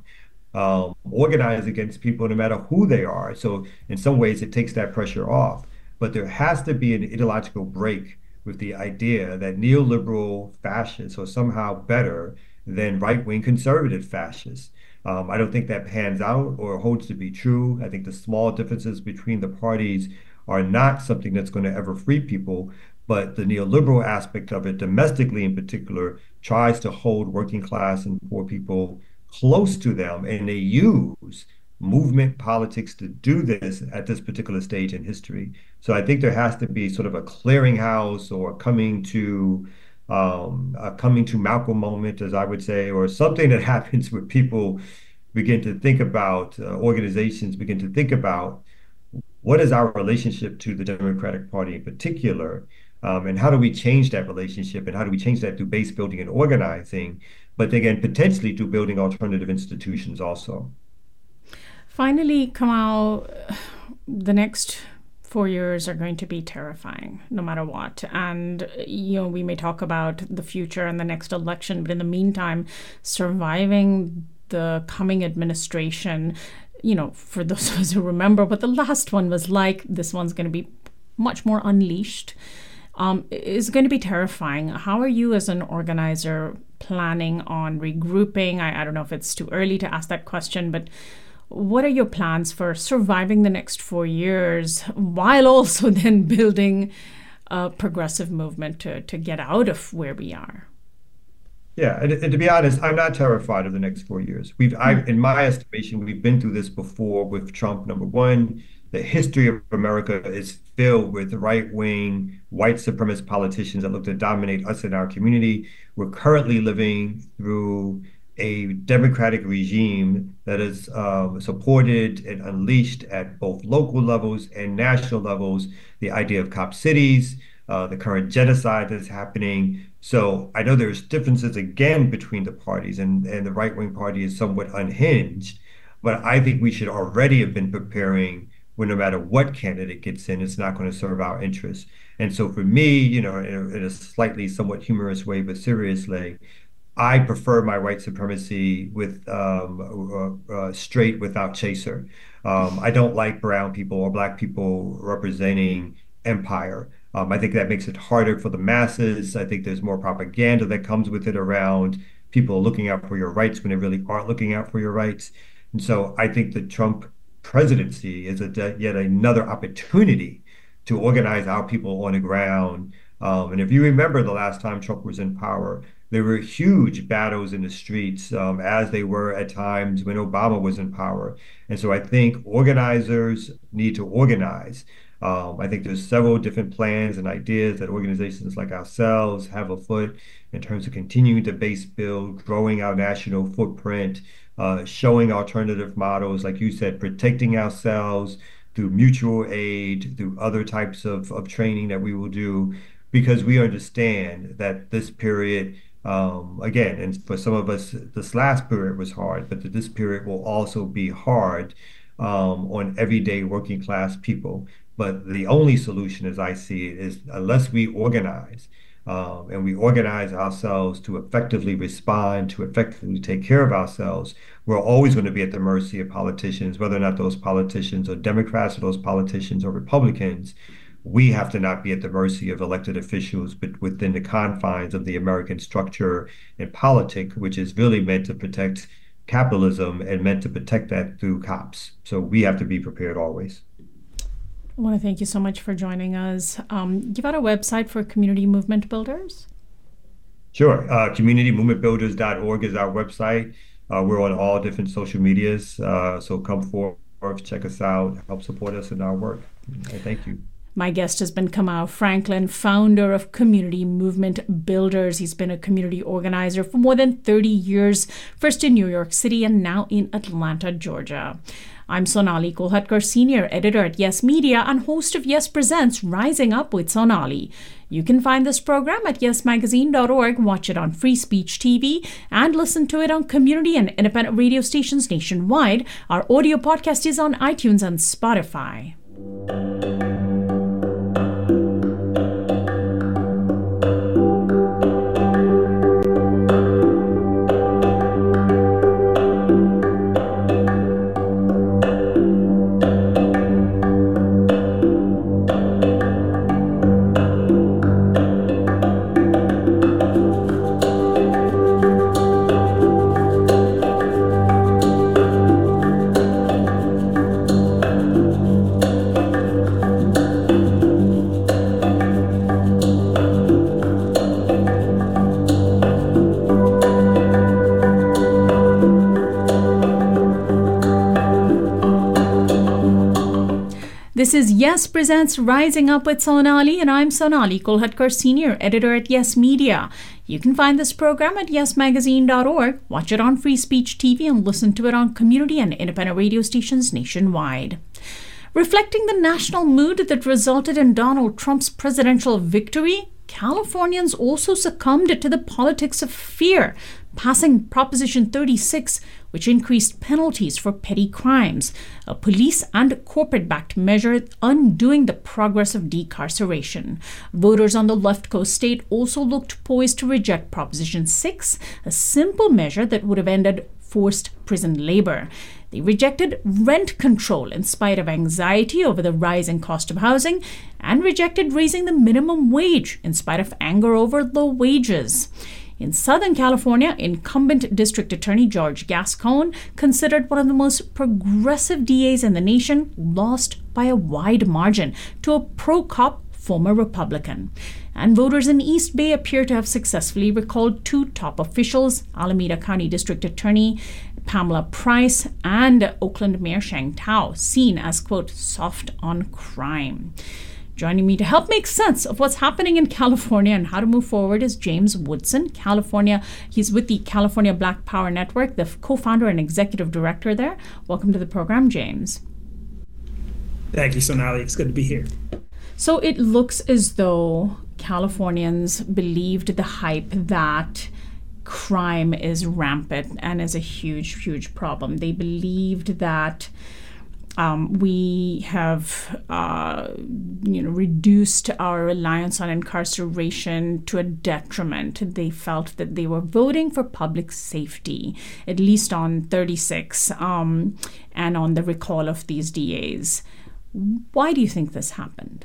organize against people no matter who they are. So in some ways, it takes that pressure off. But there has to be an ideological break with the idea that neoliberal fascists are somehow better than right-wing conservative fascists. I don't think that pans out or holds to be true. I think the small differences between the parties are not something that's going to ever free people, but the neoliberal aspect of it, domestically in particular, tries to hold working class and poor people close to them, and they use movement politics to do this at this particular stage in history. So I think there has to be sort of a clearinghouse or a coming to Malcolm moment, as I would say, or something that happens where people begin to think about, organizations begin to think about what is our relationship to the Democratic Party in particular, and how do we change that relationship, and how do we change that through base building and organizing, but again, potentially through building alternative institutions also. Finally, Kamau, the next 4 years are going to be terrifying, no matter what. And, we may talk about the future and the next election, but in the meantime, surviving the coming administration, for those of us who remember what the last one was like, this one's going to be much more unleashed, is going to be terrifying. How are you as an organizer planning on regrouping? I don't know if it's too early to ask that question, but what are your plans for surviving the next 4 years while also then building a progressive movement to get out of where we are? Yeah, and to be honest, I'm not terrified of the next 4 years. In my estimation, we've been through this before with Trump, number one. The history of America is filled with right-wing, white supremacist politicians that look to dominate us in our community. We're currently living through a democratic regime that is supported and unleashed at both local levels and national levels, the idea of cop cities, the current genocide that's happening. So I know there's differences again between the parties, and the right-wing party is somewhat unhinged, but I think we should already have been preparing where no matter what candidate gets in, it's not going to serve our interests. And so for me, in a slightly somewhat humorous way, but seriously, I prefer my white supremacy with straight without chaser. I don't like brown people or black people representing empire. I think that makes it harder for the masses. I think there's more propaganda that comes with it around people looking out for your rights when they really aren't looking out for your rights. And so I think the Trump presidency is yet another opportunity to organize our people on the ground. And if you remember the last time Trump was in power, there were huge battles in the streets, as they were at times when Obama was in power. And so I think organizers need to organize. I think there's several different plans and ideas that organizations like ourselves have afoot in terms of continuing to base build, growing our national footprint, showing alternative models, like you said, protecting ourselves through mutual aid, through other types of training that we will do, because we understand that this period, again, and for some of us, this last period was hard, but that this period will also be hard on everyday working class people. But the only solution, as I see it, is unless we organize and we organize ourselves to effectively respond, to effectively take care of ourselves, we're always going to be at the mercy of politicians, whether or not those politicians are Democrats or those politicians are Republicans. We have to not be at the mercy of elected officials, but within the confines of the American structure and politic, which is really meant to protect capitalism and meant to protect that through cops. So we have to be prepared always. I want to thank you so much for joining us. Give out a website for community movement builders. Sure. Communitymovementbuilders.org is our website. We're on all different social medias. So come forward, check us out, help support us in our work. And thank you. My guest has been Kamau Franklin, founder of Community Movement Builders. He's been a community organizer for more than 30 years, first in New York City and now in Atlanta, Georgia. I'm Sonali Kolhatkar, senior editor at Yes Media and host of Yes Presents Rising Up with Sonali. You can find this program at yesmagazine.org, watch it on Free Speech TV, and listen to it on community and independent radio stations nationwide. Our audio podcast is on iTunes and Spotify. This is Yes Presents Rising Up with Sonali, and I'm Sonali Kolhatkar, senior editor at Yes Media. You can find this program at yesmagazine.org, watch it on Free Speech TV, and listen to it on community and independent radio stations nationwide. Reflecting the national mood that resulted in Donald Trump's presidential victory, Californians also succumbed to the politics of fear, passing Proposition 36, which increased penalties for petty crimes, a police and corporate-backed measure undoing the progress of decarceration. Voters on the left coast state also looked poised to reject Proposition 6, a simple measure that would have ended forced prison labor. They rejected rent control in spite of anxiety over the rising cost of housing, and rejected raising the minimum wage in spite of anger over low wages. In Southern California, incumbent District Attorney George Gascon, considered one of the most progressive DAs in the nation, lost by a wide margin to a pro-cop former Republican. And voters in East Bay appear to have successfully recalled two top officials, Alameda County District Attorney Pamela Price and Oakland Mayor Sheng Tao, seen as, quote, soft on crime. Joining me to help make sense of what's happening in California and how to move forward is James Woodson, He's with the California Black Power Network, the co-founder and executive director there. Welcome to the program, James. Thank you, Sonali. It's good to be here. So it looks as though Californians believed the hype that crime is rampant and is a huge, huge problem. They believed that we have, reduced our reliance on incarceration to a detriment. They felt that they were voting for public safety, at least on 36, and on the recall of these DAs. Why do you think this happened?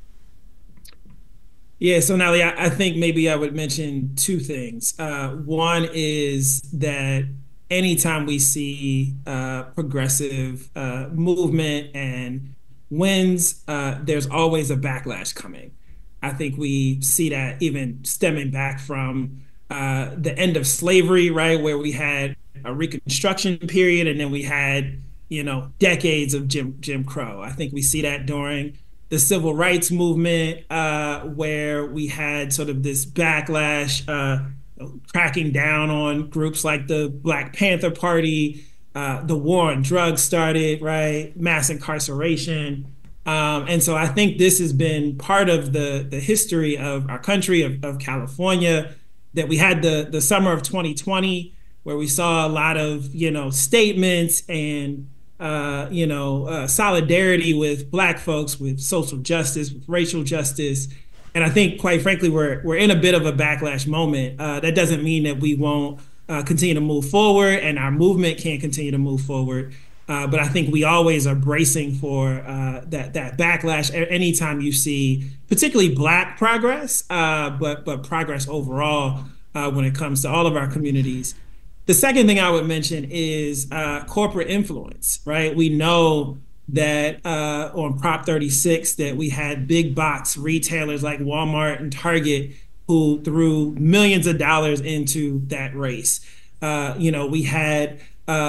Yeah, so Nally, I think maybe I would mention two things. One is that anytime we see progressive movement and wins, there's always a backlash coming. I think we see that even stemming back from the end of slavery, right, where we had a Reconstruction period and then we had, decades of Jim Crow. I think we see that during the civil rights movement, where we had sort of this backlash, cracking down on groups like the Black Panther Party, the war on drugs started, right? Mass incarceration. And so I think this has been part of the history of our country, of California, that we had the summer of 2020, where we saw a lot of, statements and solidarity with Black folks, with social justice, with racial justice. And I think, quite frankly, we're in a bit of a backlash moment. That doesn't mean that we won't continue to move forward and our movement can't continue to move forward. But I think we always are bracing for that backlash anytime you see particularly Black progress, but progress overall when it comes to all of our communities. The second thing I would mention is corporate influence, right? We know that on Prop 36 that we had big box retailers like Walmart and Target who threw millions of dollars into that race. We had,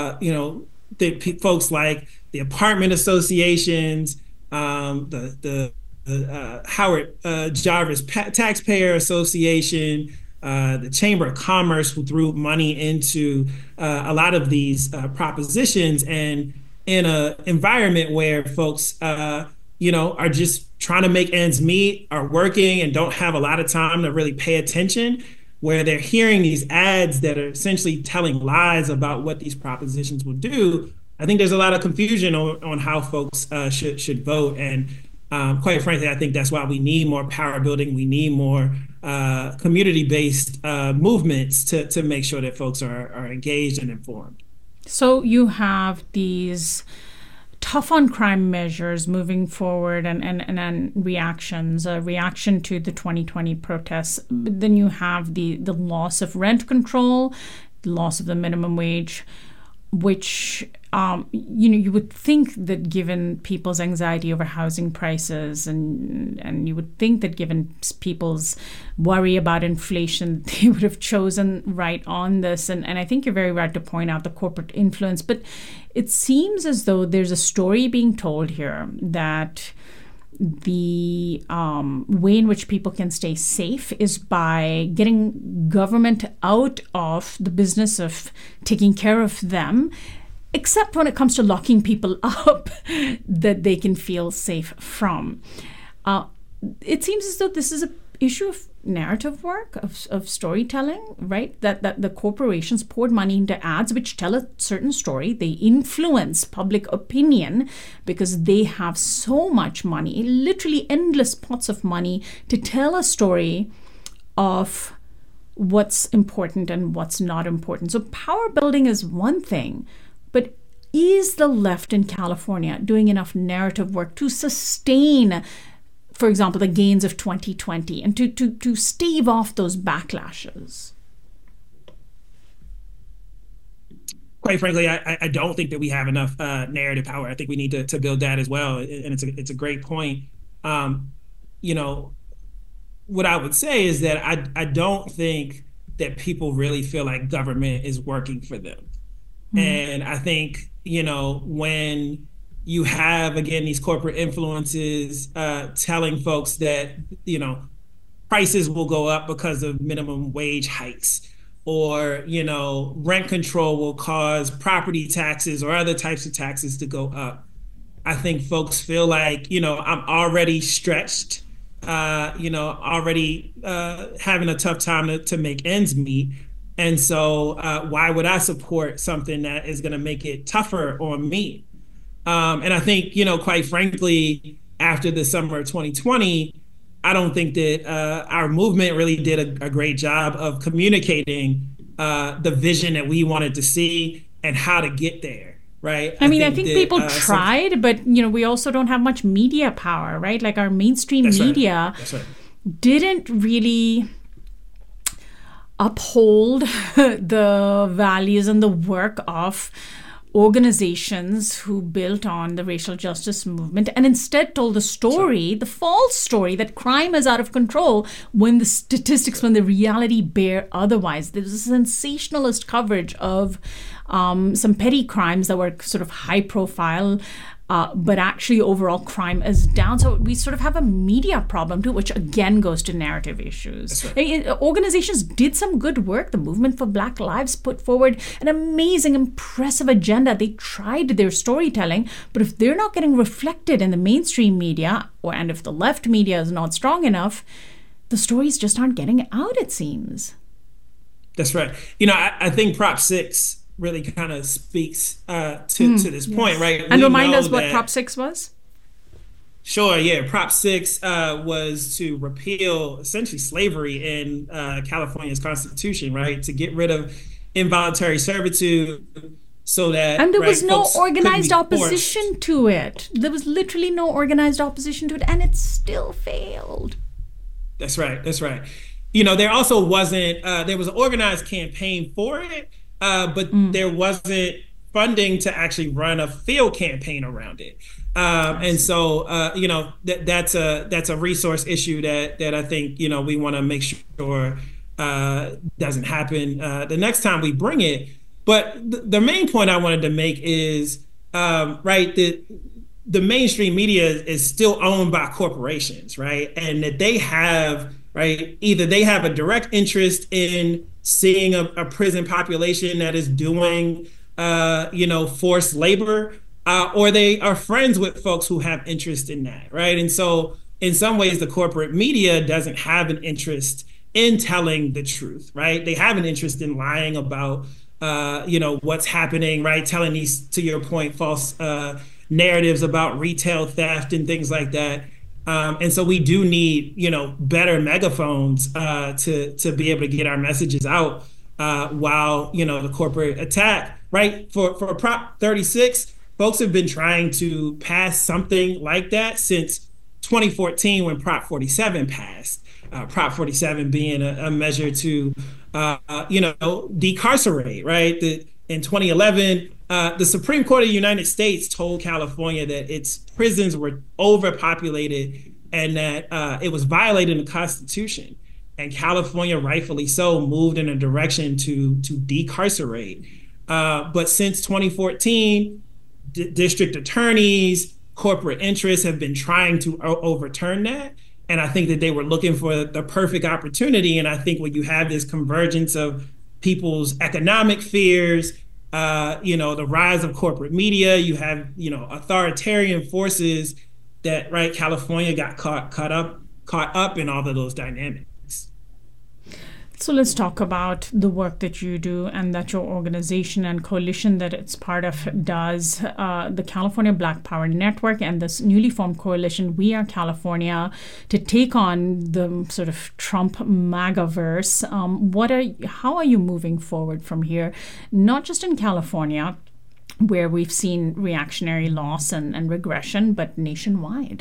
the folks like the apartment associations, the Howard Jarvis Taxpayer Association, the Chamber of Commerce, who threw money into a lot of these propositions, and in an environment where folks, are just trying to make ends meet, are working and don't have a lot of time to really pay attention, where they're hearing these ads that are essentially telling lies about what these propositions will do. I think there's a lot of confusion on how folks should vote. And quite frankly, I think that's why we need more power building. We need more community-based movements to make sure that folks are engaged and informed. So you have these tough on crime measures moving forward and reactions, a reaction to the 2020 protests. But then you have the loss of rent control, the loss of the minimum wage, which you would think that given people's anxiety over housing prices and you would think that given people's worry about inflation, they would have chosen right on this. And I think you're very right to point out the corporate influence. But it seems as though there's a story being told here that the way in which people can stay safe is by getting government out of the business of taking care of them, except when it comes to locking people up that they can feel safe from. It seems as though this is an issue of narrative work, of storytelling, right? That the corporations poured money into ads which tell a certain story. They influence public opinion because they have so much money, literally endless pots of money, to tell a story of what's important and what's not important. So power building is one thing, but is the left in California doing enough narrative work to sustain, for example, the gains of 2020 and to stave off those backlashes? Quite frankly, I don't think that we have enough narrative power. I think we need to build that as well. And it's a great point. What I would say is that I don't think that people really feel like government is working for them. Mm-hmm. And I think, when you have, again, these corporate influences telling folks that, prices will go up because of minimum wage hikes, or, rent control will cause property taxes or other types of taxes to go up. I think folks feel like, I'm already stretched, already having a tough time to make ends meet. And so why would I support something that is going to make it tougher on me? And I think, quite frankly, after the summer of 2020, I don't think that our movement really did a great job of communicating the vision that we wanted to see and how to get there, right? I think people tried, but, we also don't have much media power, right? Like our mainstream media didn't really uphold the values and the work of organizations who built on the racial justice movement, and instead told the story, the false story, that crime is out of control when the statistics, when the reality bear otherwise. There was a sensationalist coverage of some petty crimes that were sort of high profile, but actually overall crime is down. So we sort of have a media problem too, which again goes to narrative issues. Right. Organizations did some good work. The Movement for Black Lives put forward an amazing, impressive agenda. They tried their storytelling, but if they're not getting reflected in the mainstream media, and if the left media is not strong enough, the stories just aren't getting out, it seems. That's right. I think Prop 6 really kind of speaks to this point, right? And we remind know us what that, Prop 6 was? Sure, yeah. Prop 6 was to repeal essentially slavery in California's constitution, right? To get rid of involuntary servitude so that. And there was no folks organized couldn't be opposition to it. There was literally no organized opposition to it, and it still failed. That's right. That's right. You know, there also wasn't, there was an organized campaign for it, but there wasn't funding to actually run a field campaign around it. And so, you know, that's a resource issue that I think, you know, we want to make sure doesn't happen the next time we bring it. But the main point I wanted to make is, right, the mainstream media is still owned by corporations, right? And that they have, right, either they have a direct interest in seeing a prison population that is doing, you know, forced labor, or they are friends with folks who have interest in that, right? And so in some ways, the corporate media doesn't have an interest in telling the truth, right? They have an interest in lying about, you know, what's happening, right? Telling these, to your point, false narratives about retail theft and things like that. And so we do need, you know, better megaphones to be able to get our messages out while, you know, the corporate attack, right? For Prop 36, folks have been trying to pass something like that since 2014 when Prop 47 passed. Prop 47 being a measure to, you know, decarcerate, right? In 2011, the Supreme Court of the United States told California that its prisons were overpopulated and that it was violating the Constitution. And California, rightfully so, moved in a direction to decarcerate. But since 2014, district attorneys, corporate interests have been trying to overturn that. And I think that they were looking for the perfect opportunity. And I think when you have this convergence of people's economic fears, you know, the rise of corporate media, you have, you know, authoritarian forces that, right, California got caught up in all of those dynamics. So let's talk about the work that you do and that your organization and coalition that it's part of does. The California Black Power Network and this newly formed coalition, We Are California, to take on the sort of Trump MAGAverse. How are you moving forward from here? Not just in California, where we've seen reactionary loss and regression, but nationwide.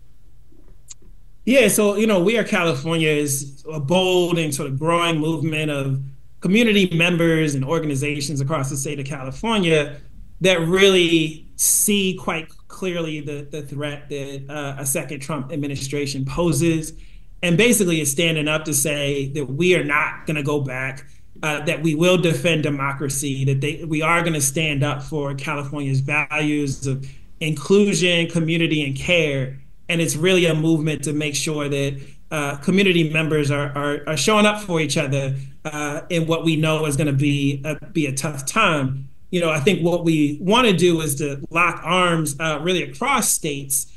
Yeah, so, you know, We Are California is a bold and sort of growing movement of community members and organizations across the state of California that really see quite clearly the threat that a second Trump administration poses, and basically is standing up to say that we are not going to go back, that we will defend democracy, that we are going to stand up for California's values of inclusion, community, and care. And it's really a movement to make sure that community members are showing up for each other in what we know is going to be a tough time. You know, I think what we want to do is to lock arms really across states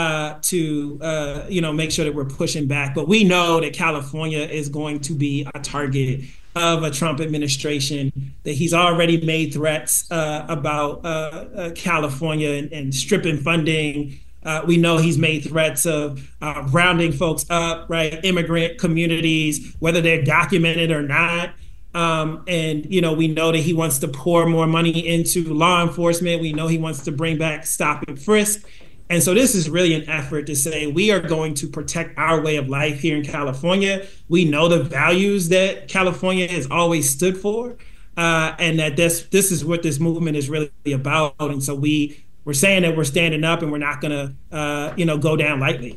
to, you know, make sure that we're pushing back. But we know that California is going to be a target of a Trump administration, that he's already made threats about California and stripping funding. We know he's made threats of rounding folks up, right? Immigrant communities, whether they're documented or not. And, you know, we know that he wants to pour more money into law enforcement. We know he wants to bring back stop and frisk. And so this is really an effort to say we are going to protect our way of life here in California. We know the values that California has always stood for, and that this is what this movement is really about. And so we're saying that we're standing up and we're not going to, you know, go down lightly.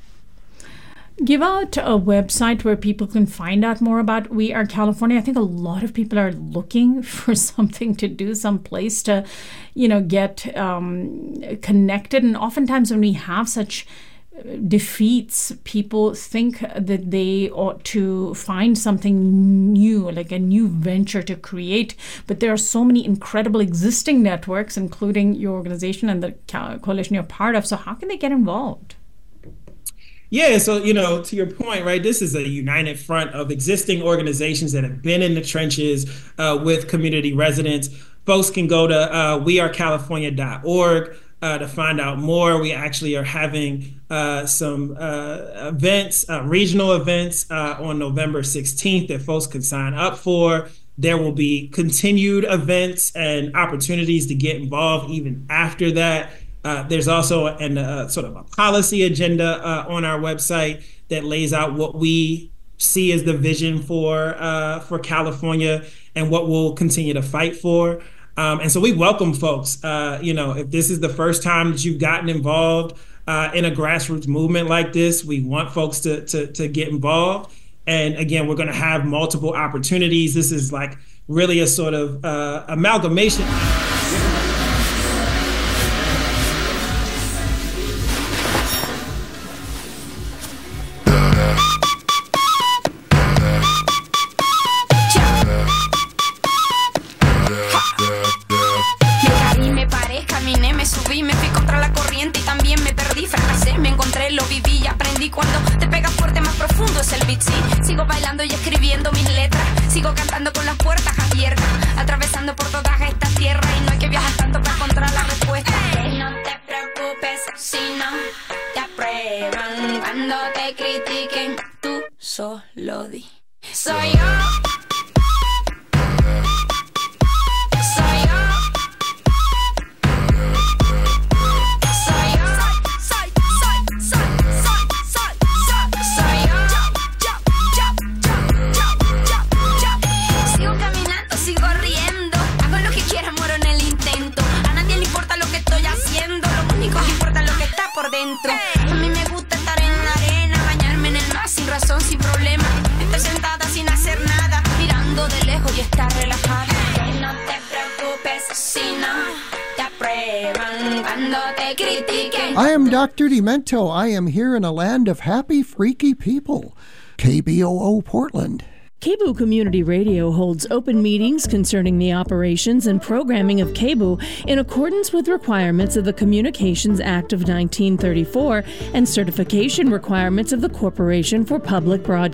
Give out a website where people can find out more about We Are California. I think a lot of people are looking for something to do, some place to, you know, get connected. And oftentimes when we have such defeats, people think that they ought to find something new, like a new venture to create. But there are so many incredible existing networks, including your organization and the coalition you're part of. So how can they get involved? Yeah, so, to your point, right, this is a united front of existing organizations that have been in the trenches with community residents. Folks can go to wearecalifornia.org to find out more. We actually are having some events, regional events on November 16th that folks can sign up for. There will be continued events and opportunities to get involved even after that. There's also sort of a policy agenda on our website that lays out what we see as the vision for California and what we'll continue to fight for. And so we welcome folks. If this is the first time that you've gotten involved in a grassroots movement like this, we want folks to get involved. And again, we're going to have multiple opportunities. This is like really a sort of amalgamation. Cuando te pega fuerte, más profundo es el beat, sí. Sigo bailando y escribiendo mis letras. Sigo cantando con las puertas abiertas. Atravesando por todas estas tierras. Y no hay que viajar tanto para encontrar la respuesta. No te preocupes si no te aprueban. Cuando te critiquen, tú solo di: soy yo. A mí me gusta estar en la arena, bañarme en el mar sin razón, sin problema, estar sentada sin hacer nada, mirando de lejos y estar relajada. Y no te preocupes si no te aprueban cuando te critiquen. I am Dr. Demento. I am here in a land of happy, freaky people. KBOO Portland. KBOO Community Radio holds open meetings concerning the operations and programming of KBOO in accordance with requirements of the Communications Act of 1934 and certification requirements of the Corporation for Public Broadcasting.